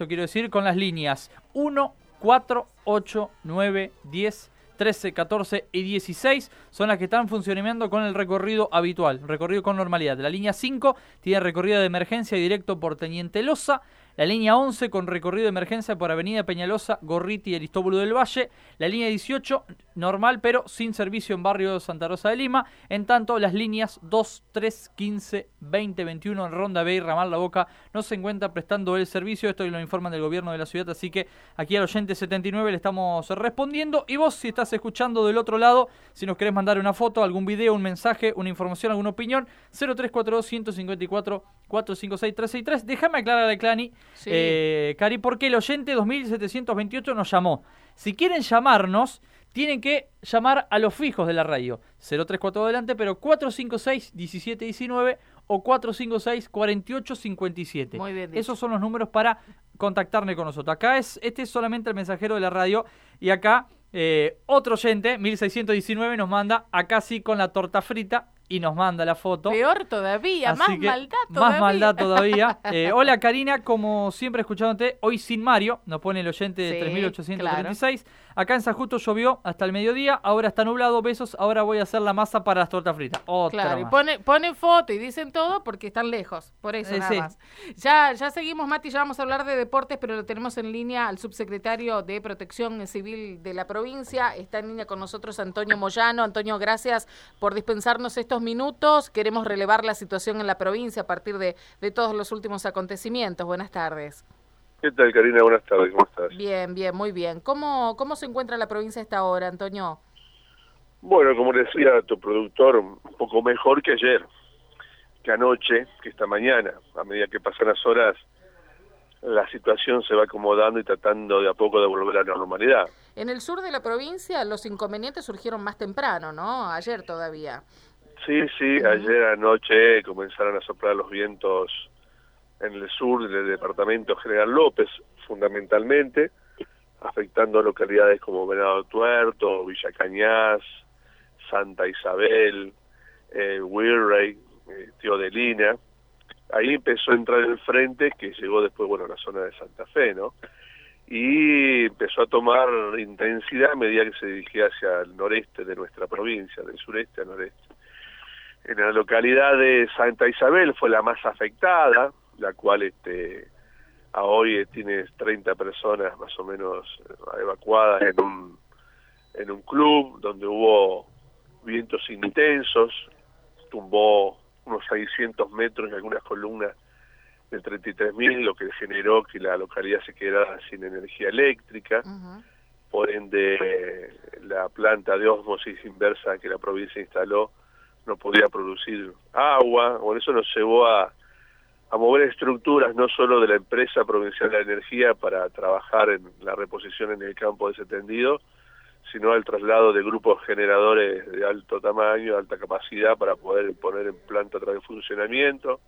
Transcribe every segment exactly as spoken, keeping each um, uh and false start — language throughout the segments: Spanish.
esto quiero decir, con las líneas uno, cuatro, ocho, nueve, diez, trece, catorce y dieciséis son las que están funcionando con el recorrido habitual, recorrido con normalidad. La línea cinco tiene recorrido de emergencia directo por Teniente Loza. La línea once con recorrido de emergencia por Avenida Peñalosa, Gorriti y Aristóbulo del Valle. La línea dieciocho normal pero sin servicio en barrio Santa Rosa de Lima. En tanto, las líneas dos, tres, quince, veinte, veintiuno en Ronda B y Ramal La Boca no se encuentran prestando el servicio. Esto lo informan del gobierno de la ciudad, así que aquí al oyente setenta y nueve le estamos respondiendo. Y vos, si estás escuchando del otro lado, si nos querés mandar una foto, algún video, un mensaje, una información, alguna opinión, cero tres cuatro dos, uno cinco cuatro, cuatro cinco seis, tres seis tres. Déjame aclararle, Clani, sí. eh, Cari, porque el oyente dos mil setecientos veintiocho nos llamó. Si quieren llamarnos, tienen que llamar a los fijos de la radio. cero tres cuatro adelante, pero cuatro cinco seis, diecisiete diecinueve o cuatro cinco seis, cuarenta y ocho cincuenta y siete. Muy bien dicho. Esos son los números para contactarme con nosotros. Acá es, este es solamente el mensajero de la radio. Y acá eh, otro oyente, mil seiscientos diecinueve, nos manda acá sí con la torta frita. Y nos manda la foto. Peor todavía, Así más que, maldad todavía. Más maldad todavía. Eh, hola Karina, como siempre escuchándote, hoy sin Mario, nos pone el oyente de sí, tres mil ochocientos treinta y seis. Claro. Acá en San Justo llovió hasta el mediodía, ahora está nublado, besos, ahora voy a hacer la masa para las tortas fritas. Otra claro, más. y pone, pone foto y dicen todo porque están lejos, por eso eh, nada sí. más. Ya, ya seguimos, Mati, ya vamos a hablar de deportes, pero lo tenemos en línea al subsecretario de Protección Civil de la provincia. Está en línea con nosotros Antonio Moyano. Antonio, gracias por dispensarnos estos minutos. Queremos relevar la situación en la provincia a partir de, de todos los últimos acontecimientos. Buenas tardes. ¿Qué tal, Karina? Buenas tardes, ¿cómo estás? Bien, bien, muy bien. ¿Cómo, cómo se encuentra la provincia a esta hora, Antonio? Bueno, como decía tu productor, un poco mejor que ayer, que anoche, que esta mañana. A medida que pasan las horas, la situación se va acomodando y tratando de a poco de volver a la normalidad. En el sur de la provincia los inconvenientes surgieron más temprano, ¿no? Ayer todavía. Sí, sí, uh-huh. Ayer anoche comenzaron a soplar los vientos en el sur del departamento General López, fundamentalmente, afectando localidades como Venado Tuerto, Villa Cañas, Santa Isabel, eh, Wirrey, eh, Teodelina. Ahí empezó a entrar el frente que llegó después, bueno, a la zona de Santa Fe, ¿no? Y empezó a tomar intensidad a medida que se dirigía hacia el noreste de nuestra provincia, del sureste al noreste. En la localidad de Santa Isabel fue la más afectada, la cual este a hoy tiene treinta personas más o menos evacuadas en un en un club donde hubo vientos intensos, tumbó unos seiscientos metros y algunas columnas de treinta y tres mil, lo que generó que la localidad se quedara sin energía eléctrica. Uh-huh. Por ende, la planta de ósmosis inversa que la provincia instaló no podía producir agua. Bueno, eso nos llevó a a mover estructuras no solo de la empresa provincial de energía para trabajar en la reposición en el campo de ese tendido, sino al traslado de grupos generadores de alto tamaño, alta capacidad para poder poner en planta otra vez funcionamiento.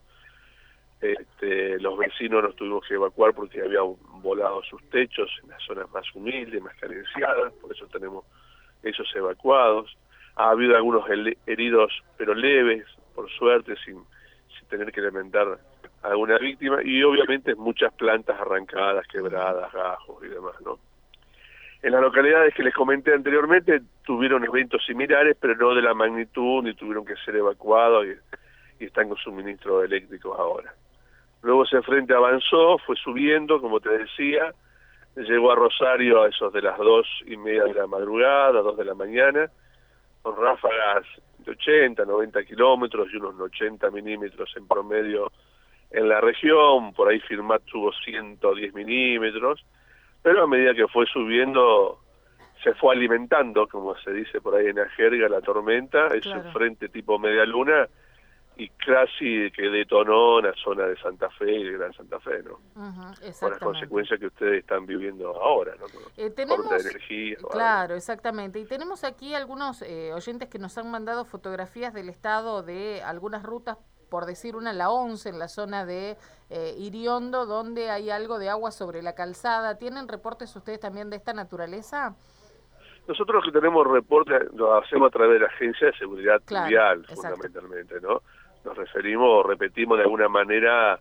Este, los vecinos nos tuvimos que evacuar porque habían volado sus techos en las zonas más humildes, más carenciadas, por eso tenemos esos evacuados. Ha habido algunos heridos, pero leves, por suerte, sin, sin tener que lamentar alguna víctima, y obviamente muchas plantas arrancadas, quebradas, gajos y demás, ¿no? En las localidades que les comenté anteriormente tuvieron eventos similares, pero no de la magnitud, ni tuvieron que ser evacuados y, y están con suministros eléctricos ahora. Luego ese frente avanzó, fue subiendo, como te decía, llegó a Rosario a esos de las dos y media de la madrugada, dos de la mañana, con ráfagas de ochenta, noventa kilómetros y unos ochenta milímetros en promedio en la región. Por ahí Firmat tuvo ciento diez milímetros, pero a medida que fue subiendo se fue alimentando, como se dice por ahí en la jerga, la tormenta. Es claro. Un frente tipo media luna y casi que detonó en la zona de Santa Fe y de Gran Santa Fe, ¿no? Uh-huh, por las consecuencias que ustedes están viviendo ahora, ¿no? Eh, tenemos, corte de energía. Claro, exactamente. Y tenemos aquí algunos eh, oyentes que nos han mandado fotografías del estado de algunas rutas, por decir una, la once, en la zona de eh, Iriondo, donde hay algo de agua sobre la calzada. ¿Tienen reportes ustedes también de esta naturaleza? Nosotros que tenemos reportes lo hacemos a través de la Agencia de Seguridad claro, Vial, exacto. fundamentalmente, ¿no? Nos referimos o repetimos de alguna manera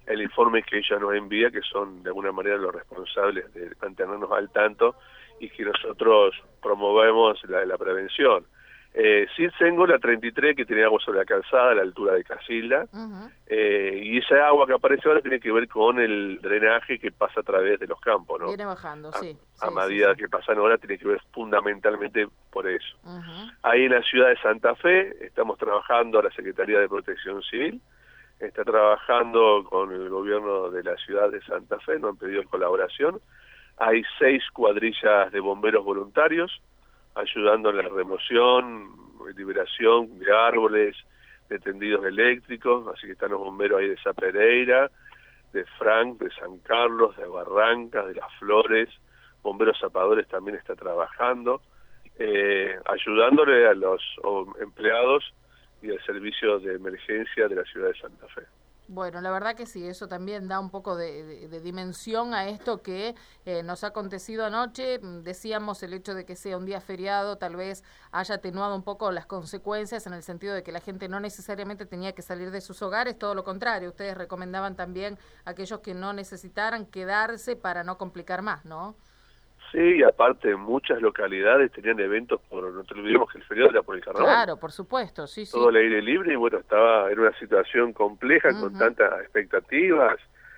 el informe que ella nos envía, que son de alguna manera los responsables de mantenernos al tanto y que nosotros promovemos la, la prevención. Eh, sí tengo la treinta y tres que tiene agua sobre la calzada a la altura de Casilda, uh-huh. eh, y esa agua que aparece ahora tiene que ver con el drenaje que pasa a través de los campos, ¿no? Viene bajando, a, sí. A sí, medida sí, sí. que pasan ahora tiene que ver fundamentalmente por eso. Uh-huh. Ahí en la ciudad de Santa Fe estamos trabajando, la Secretaría de Protección Civil está trabajando con el gobierno de la ciudad de Santa Fe, nos han pedido colaboración. Hay seis cuadrillas de bomberos voluntarios ayudando en la remoción, liberación de árboles, de tendidos eléctricos, así que están los bomberos ahí de Sa Pereira, de Frank, de San Carlos, de Barrancas, de Las Flores, bomberos zapadores también está trabajando, eh, ayudándole a los empleados y al servicio de emergencia de la ciudad de Santa Fe. Bueno, la verdad que sí, eso también da un poco de, de, de dimensión a esto que eh, nos ha acontecido anoche. Decíamos, el hecho de que sea un día feriado tal vez haya atenuado un poco las consecuencias en el sentido de que la gente no necesariamente tenía que salir de sus hogares, todo lo contrario. Ustedes recomendaban también a aquellos que no necesitaran quedarse para no complicar más, ¿no? Sí, y aparte muchas localidades tenían eventos, por no te olvidemos que el feriado era por el carnaval. Claro, por supuesto, sí, sí. Todo al aire libre y bueno, estaba en una situación compleja uh-huh. con tantas expectativas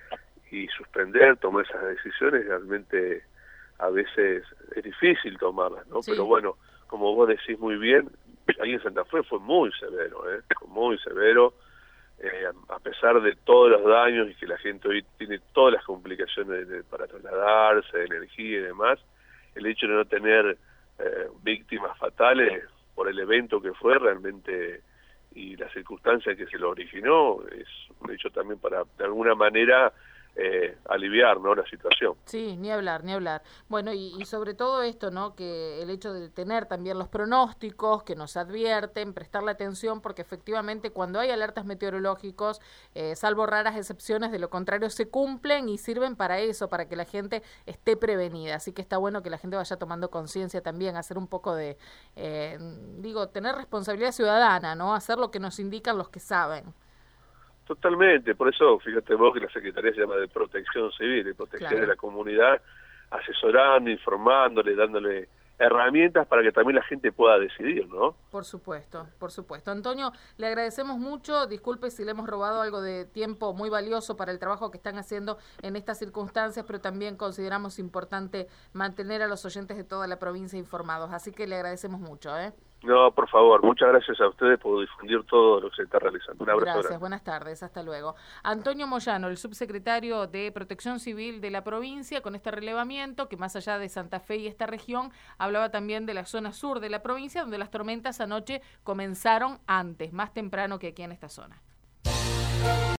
y suspender, tomar esas decisiones realmente a veces es difícil tomarlas, ¿no? Sí. Pero bueno, como vos decís muy bien, ahí en Santa Fe fue muy severo, ¿eh? Fue muy severo. Eh, a pesar de todos los daños y que la gente hoy tiene todas las complicaciones de, de, para trasladarse, de energía y demás, el hecho de no tener eh, víctimas fatales por el evento que fue realmente y las circunstancias que se lo originó, es un hecho también para de alguna manera eh, aliviar, ¿no?, la situación. Sí, ni hablar, ni hablar. Bueno, y, y sobre todo esto, ¿no?, que el hecho de tener también los pronósticos que nos advierten, prestarle atención, porque efectivamente cuando hay alertas meteorológicos, eh, salvo raras excepciones, de lo contrario se cumplen y sirven para eso, para que la gente esté prevenida. Así que está bueno que la gente vaya tomando conciencia también, hacer un poco de, eh, digo, tener responsabilidad ciudadana, ¿no?, hacer lo que nos indican los que saben. Totalmente, por eso fíjate vos que la Secretaría se llama de Protección Civil, de protección claro. de la comunidad, asesorando, informándole, dándole herramientas para que también la gente pueda decidir, ¿no? Por supuesto, por supuesto. Antonio, le agradecemos mucho, disculpe si le hemos robado algo de tiempo muy valioso para el trabajo que están haciendo en estas circunstancias, pero también consideramos importante mantener a los oyentes de toda la provincia informados, así que le agradecemos mucho, ¿eh? No, por favor, muchas gracias a ustedes por difundir todo lo que se está realizando. Un abrazo. Gracias, grande. Buenas tardes, hasta luego. Antonio Moyano, el subsecretario de Protección Civil de la provincia, con este relevamiento que más allá de Santa Fe y esta región, hablaba también de la zona sur de la provincia, donde las tormentas anoche comenzaron antes, más temprano que aquí en esta zona.